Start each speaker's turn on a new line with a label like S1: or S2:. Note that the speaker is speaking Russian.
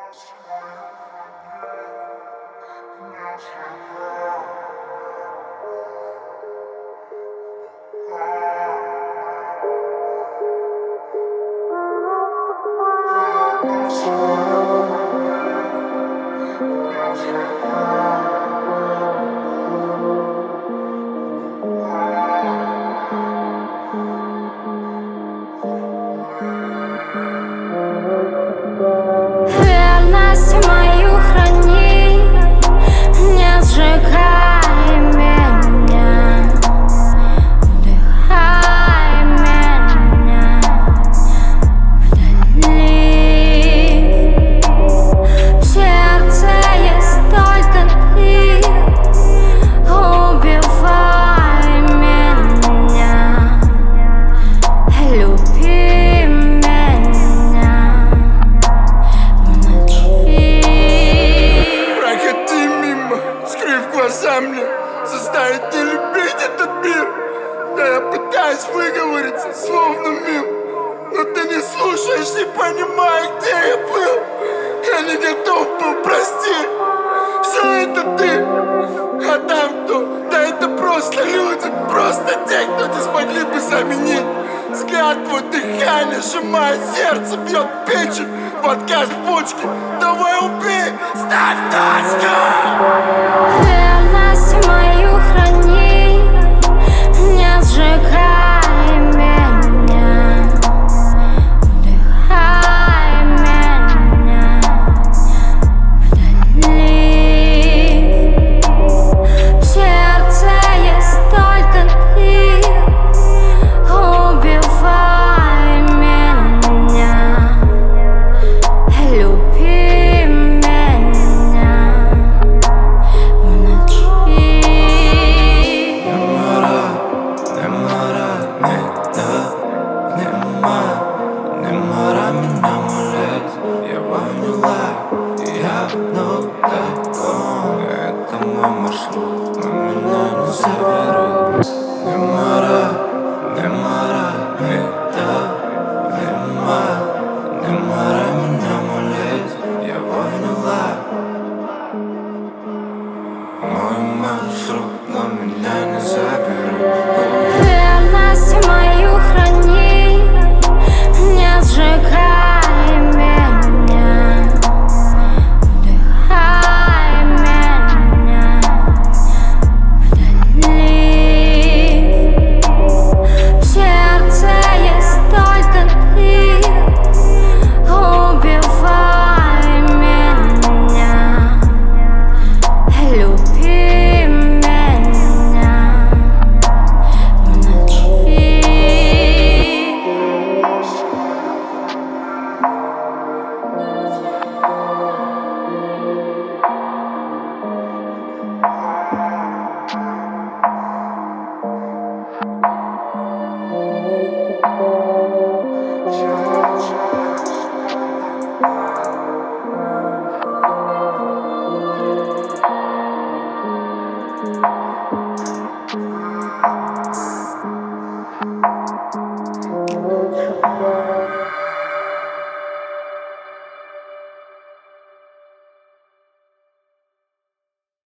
S1: Верность мою храни, не сжигай меня, вдыхай меня вдали. В сердце есть только ты, убивай меня, люби меня в ночи.
S2: Проходи мимо, скрыв глаза мне, заставить не любить этот мир. Да я пытаюсь выговориться, словно мим, но ты не слушаешь, не понимая, где я был. Я не готов был простить. Все это ты, а там кто? Да это просто люди, просто те, кто не смогли бы заменить. Взгляд твой, дыхание сжимает сердце, бьет печень, подкаст почки. Давай убей, ставь точку.
S1: Верность мою храни.